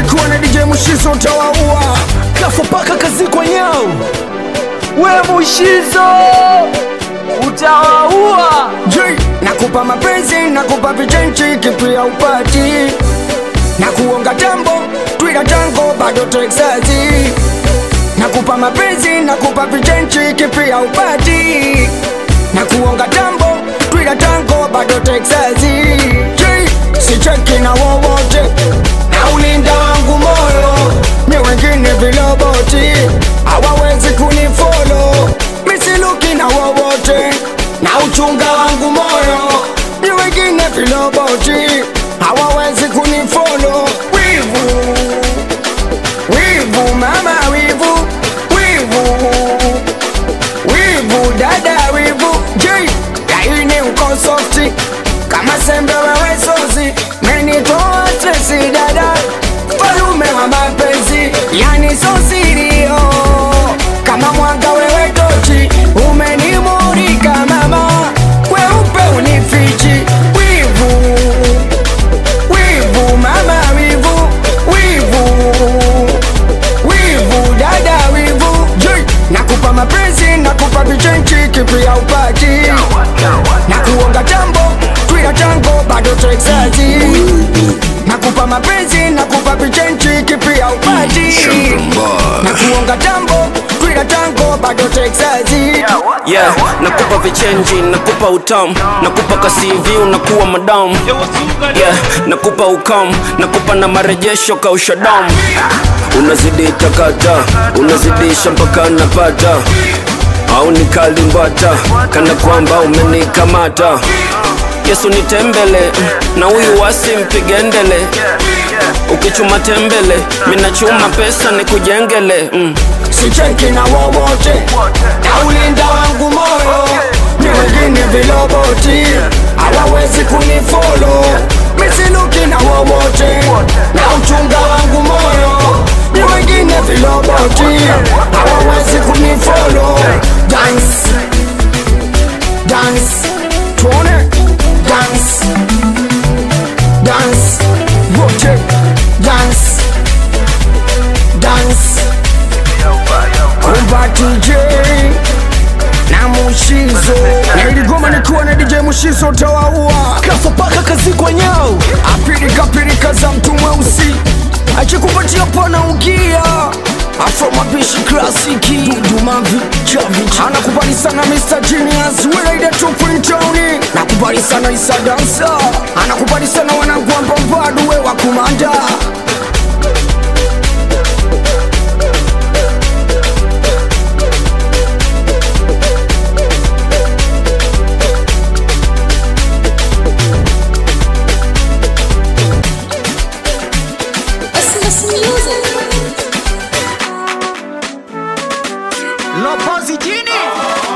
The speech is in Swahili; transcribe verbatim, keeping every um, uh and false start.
nikuwa na D J Mushizo utawaua. Kafa paka kazi kwa nyao. We Mushizo utawaua. J, nakupa mapenzi, nakupa vichenchi, kipi haupati. Nakuonga tambo, Twitter tango, bado Texasi. Nakupa mapenzi, nakupa vichenchi, kipi haupati. Nakuonga tambo, Twitter tango, bado Texasi. J, si cheki na wowote, na ulinda wangu moyo. Ni wengine viloboti, hawawezi kunifollow. Misiluki na wowote, na uchunga wangu moyo. Ni wengine viloboti, hawawezi kunifollow. Wivu, wivu mama wivu, wivu, wivu dada wivu. J, laini uko softi, kama sembe wewe sozi. Menitoa stresi dada, falume wa mapenzi, yani so sirio. Kama mwanga wewe tochi, umenimurika mama, weupe unifichi. Wivu, wivu mama wivu, wivu, wivu dada wivu. J, nakupa mapenzi, nakupa vichenchi, kipi haupati. Nakuonga tambo, Twitter tango, bado Texasi. Nakupa mapenzi, nakupa vichenchi, kipi haupati. Nakuonga tambo, Twitter tango, bado Texasi. Yeah, nakupa vichenji, nakupa utamu, nakupa kasivi, unakuwa madamu. Yeah, nakupa ukamu, nakupa na marejesho kausha damu. Unazidi takata, unazidisha mpaka napata. Au nikalimbata, kana kwamba umenikamata. Yesu nitembele, na huyu wasi mpigendele. Ukichuma tembele, mina chuma pesa ni kujengele. mm. Sicheki na wowote, na ulinda wangu moyo. Ni wengine viloboti, hawawezi kunifollow. Misiluki na wowote, na uchunga wangu moyo. Ni wengine viloboti, hawawezi kunifollow. Dance, dance, tuone. Dance, dance, wote. Dance, dance. Kumba D J na Mushizo, na iligoma nikuwa na D J Mushizo utawaua. Kafa paka kazi kwa nyao. Apirika pirika za mtu mweusi, achikupatia pana ugia. Afro mapishi klasiki, Dudu Mavi, Chavich. Anakubali sana Mister Genius, Welaida Tupin Tony. Nakubali sana Isa Dancer, anakubali sana wanangu wa Mbambadu, we wa kumanda. Lopozi jini.